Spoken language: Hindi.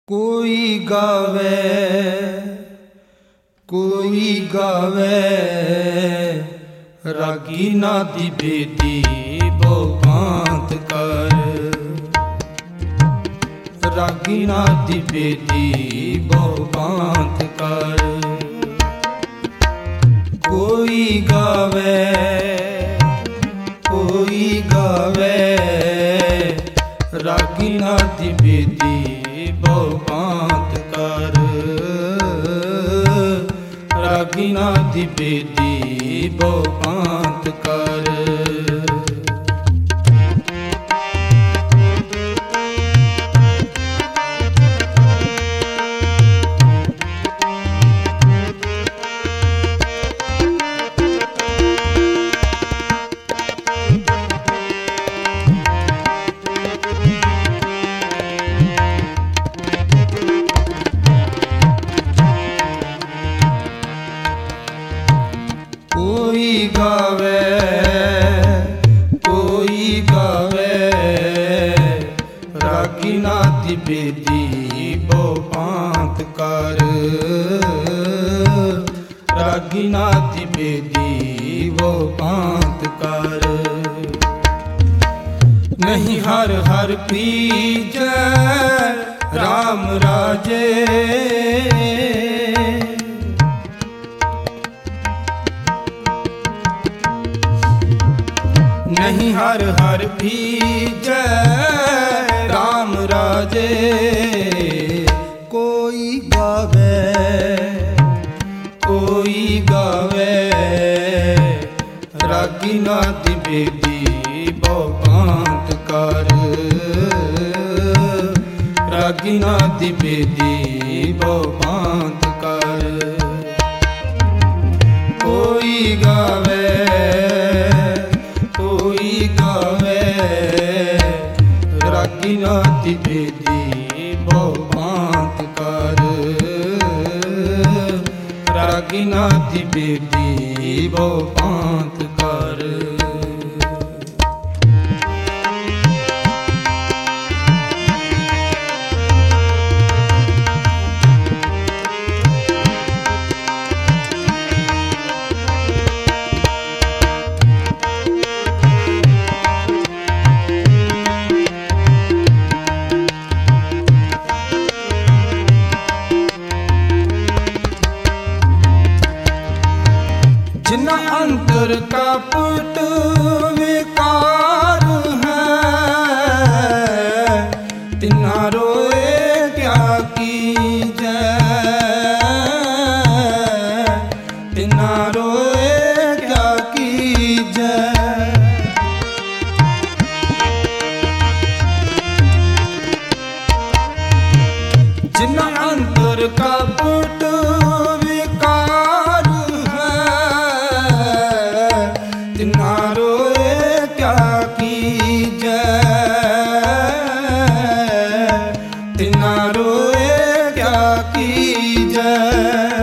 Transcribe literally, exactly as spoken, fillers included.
कोई गावे कोई गावे रागी ना दी बेटी बो बांत कर, रागी ना दी बेटी बो बांत कर। कोई गावे कोई गावे रागी ना दी बेटी बो बांत कर, रागी ना दी बेटी बो बांत कर। कोई गावे कोई गावे रागी ना दी बेटी बो बांत कर, रागी ना दी बेटी बो बांत कर। नहीं हर हर पीजे राम राजे, नहीं हर हर भी जय राम राजे। कोई गावे कोई गावे रागी ना दी बेटी बो बांत कर, रागी ना दी बेटी बो बांत कर। कोई गावे कोई गावे रागी ना दी बेटी बो बांत कर, रागी ना दी बेटी बो बांत कर। जिन अंतर का पुट विकार है, तिना रोए क्या कीजे, तिना रोए क्या कीजे। जिन अंतर का पुट विकार तिना रोए क्या कीजे, तिना रोए क्या कीजे।